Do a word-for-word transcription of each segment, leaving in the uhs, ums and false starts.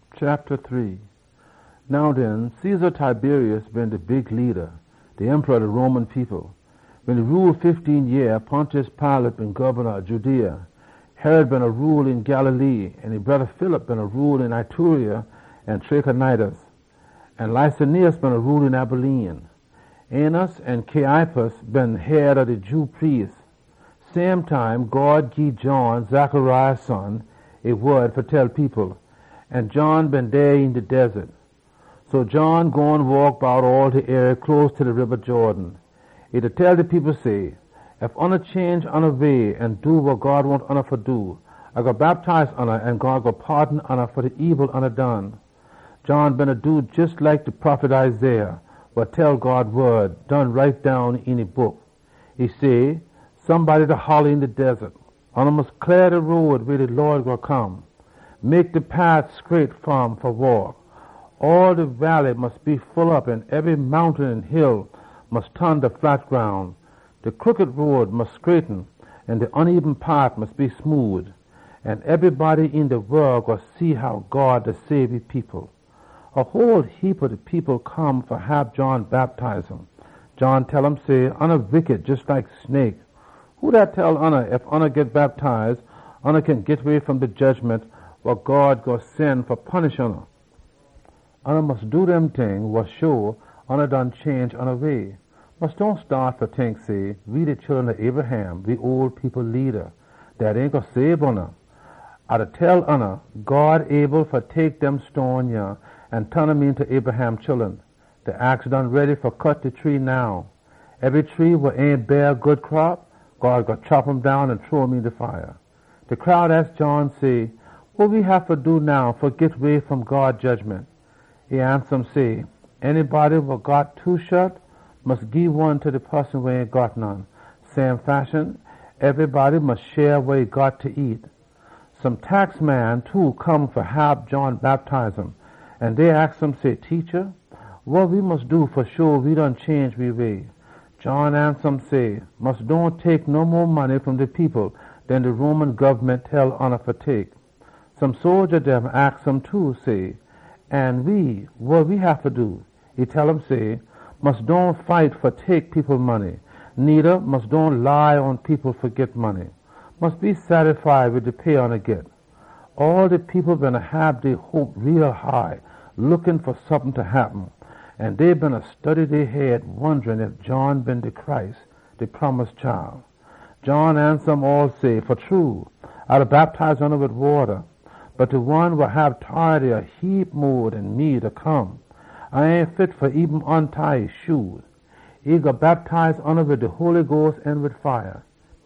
Chapter three. Now then, Caesar Tiberius been the big leader, the emperor of the Roman people. When he ruled fifteen years, Pontius Pilate been governor of Judea. Herod been a rule in Galilee, and his brother Philip been a rule in Iturea and Trachonitis. And Lysanias been a rule in Abilene. Annas and Caiaphas been head of the Jew priests. Same time, God gave John, Zachariah's son, a word for tell people, and John been there in the desert. So John go and walk about all the area close to the river Jordan. He to tell the people say, if honor change honor way and do what God want honor for do, I go baptize honor and God go pardon honor for the evil honor done. John been a do just like the prophet Isaiah, but tell God word done right down in a book. He say, somebody to holler in the desert, honor must clear the road where the Lord will come. Make the path straight from for walk. All the valley must be full up, and every mountain and hill must turn to flat ground. The crooked road must straighten, and the uneven path must be smooth. And everybody in the world will see how God to save his people. A whole heap of the people come for have John baptize them. John tell them, say, honor wicked just like snake. Who that tell honor if honor get baptized, honor can get away from the judgment what God go send for punish honor. Honor must do them thing what show honor done change honor way. Must don't start for things say, we the children of Abraham, we old people leader. That ain't gonna save honor. I to tell honor, God able for take them stone ya and turn them into Abraham children. The axe done ready for cut the tree now. Every tree what ain't bear good crop, God go chop them down and throw them in the fire. The crowd asked John say, what we have to do now for get away from God's judgment? He answered them say, anybody what got two shut must give one to the person who ain't got none. Same fashion, everybody must share what he got to eat. Some tax man too come for have John baptize him, and they ask him say, teacher, what we must do for sure we don't change we way? John answered them say, must don't take no more money from the people than the Roman government tell honor for take. Some soldier them ask him too say, and we, what we have to do? He tell them say, must don't fight for take people money, neither must don't lie on people for get money. Must be satisfied with the pay on a get. All the people gonna have their hope real high, looking for something to happen, and they been a study their head wondering if John been the Christ, the promised child. John answered them all say, for true, I'll baptize honor with water, but the one will have tardy a heap more than me to come. I ain't fit for even untie his shoes. He got baptized honor with the Holy Ghost and with fire.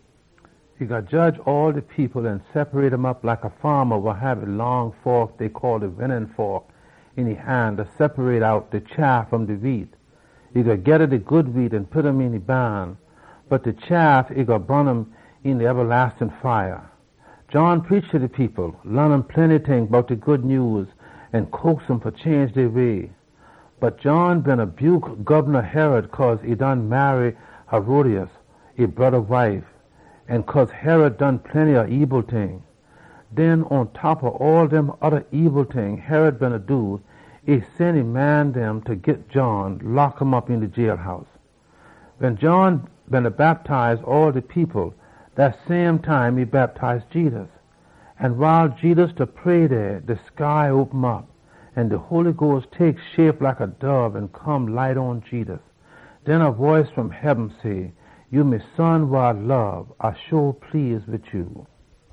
He got judge all the people and separate them up like a farmer will have a long fork they call the winning fork in his hand to separate out the chaff from the wheat. He got get the good wheat and put them in the barn, but the chaff he got burn them in the everlasting fire. John preached to the people, learn them plenty things about the good news, and coax them for change their way. But John been a buke Governor Herod cause he done marry Herodias, his brother wife, and cause Herod done plenty of evil things. Then on top of all them other evil things Herod been a do, he sent a man them to get John, lock him up in the jailhouse. When John been to baptize all the people, that same time he baptized Jesus. And while Jesus to pray there, the sky opened up, and the Holy Ghost takes shape like a dove and come light on Jesus. Then a voice from heaven say, you my son who I love, I sure pleased with you.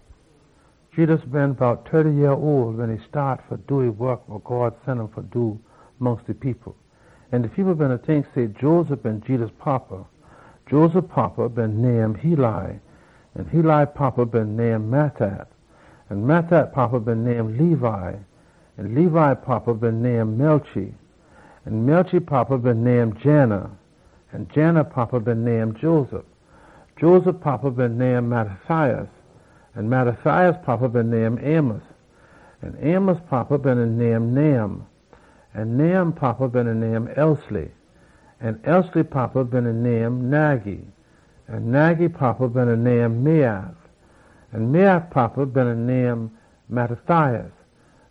Jesus been about thirty years old when he start for doing work what God sent him for do amongst the people. And the people been to think say Joseph been Jesus' papa. Joseph papa been named Heli, and Heli papa been named Mattat, and Mattat papa been named Levi, and Levi papa been named Melchi, and Melchi papa been named Janna, and Janna papa been named Joseph. Joseph papa been named Mattathias, and Mattathias papa been named Amos, and Amos papa been named Nahum, and Nahum papa been named Elsli, and Elsli papa been named Nagi, and Nagi papa been named Meath, and Meath papa been named Mattathias,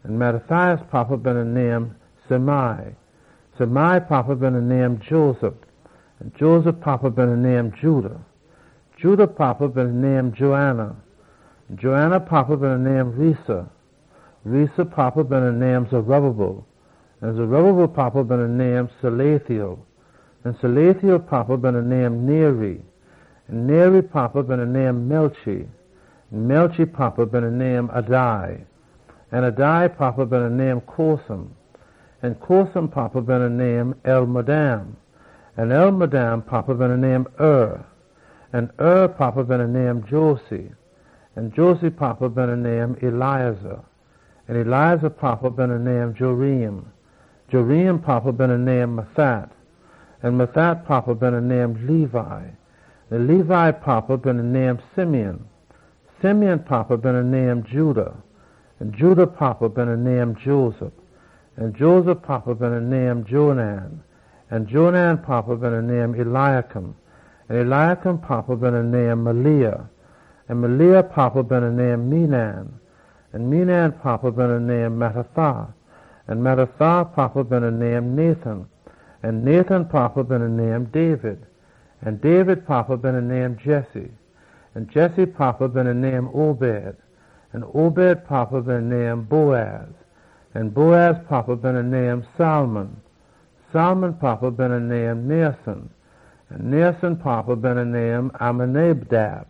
and Mattathias papa been a name Semai. Semai papa been a name Joseph, and Joseph papa been a name Judah. Judah papa been a name Joanna, and Joanna papa been a name Risa. Risa papa been a name Zerubbabel, and Zerubbabel papa been a name Salathiel, and Salathiel papa been a name Neri, and Neri papa been a name Melchi, and Melchi papa been a name Adai, and Adai papa been a name Kosam, and Kosam papa been a name El-Madam, and El-Madam papa been a name Ur, and Ur papa been a name Josi, and Josi papa been a name Eliezer, and Eliezer papa been a name Jorim, Jorim papa been a name Mathat, and Mathat papa been a name Levi, and Levi papa been a name Simeon, Simeon papa been a name Judah, and Judah papa been a name Joseph, and Joseph papa been a name Jonan, and Jonan papa been a name Eliakim, and Eliakim papa been a name Maliah, and Maliah papa been a name Menan, and Menan papa been a name Mattatha, and Mattatha papa been a name Nathan, and Nathan papa been a name David, and David papa been a name Jesse, and Jesse papa been a name Obed, and Obed papa been a name Boaz, and Boaz papa been a name Salmon, Salmon papa been a name Naasson, and Naasson papa been a name Amminadab,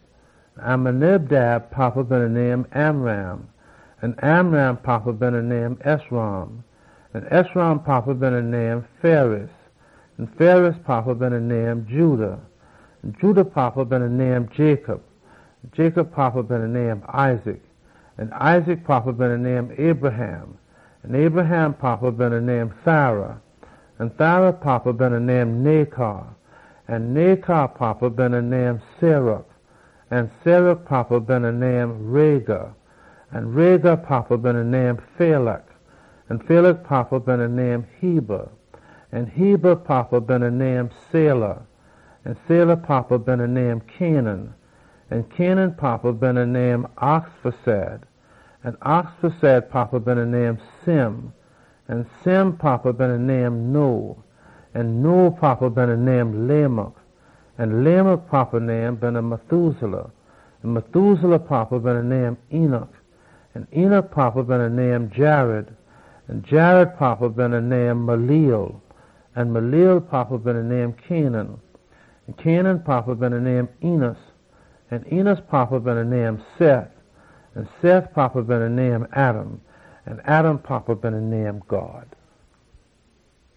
Amminadab papa been a name Amram, and Amram papa been a name Esrom, and Esrom papa been a name Phares, and Phares papa been a name Judah, and Judah papa been a name Jacob, and Jacob papa been a name Isaac, and Isaac papa been a name Abraham, and Abraham papa been a name Thara, and Thara papa been a name Nachor, and Nachor papa been a name Serach, and Serach papa been a name Rega, and Rega papa been a name Phalak, and Phalak papa been a name Heber, and Heber papa been a name Selah, and Selah papa been a name Canaan, and Canaan papa been a name Oxphasad, and Oxphasad papa been a name Sim, and Sim papa been a name No, and No papa been a name Lamech, and Lamech papa name been a Methuselah, and Methuselah papa been a name Enoch, and Enoch papa been a name Jared, and Jared papa been a name Malil, and Malil papa been a name Canaan, and Canaan papa been a name Enos, and Enos papa been a name Seth, and Seth papa been a name Adam, and Adam papa been a name God.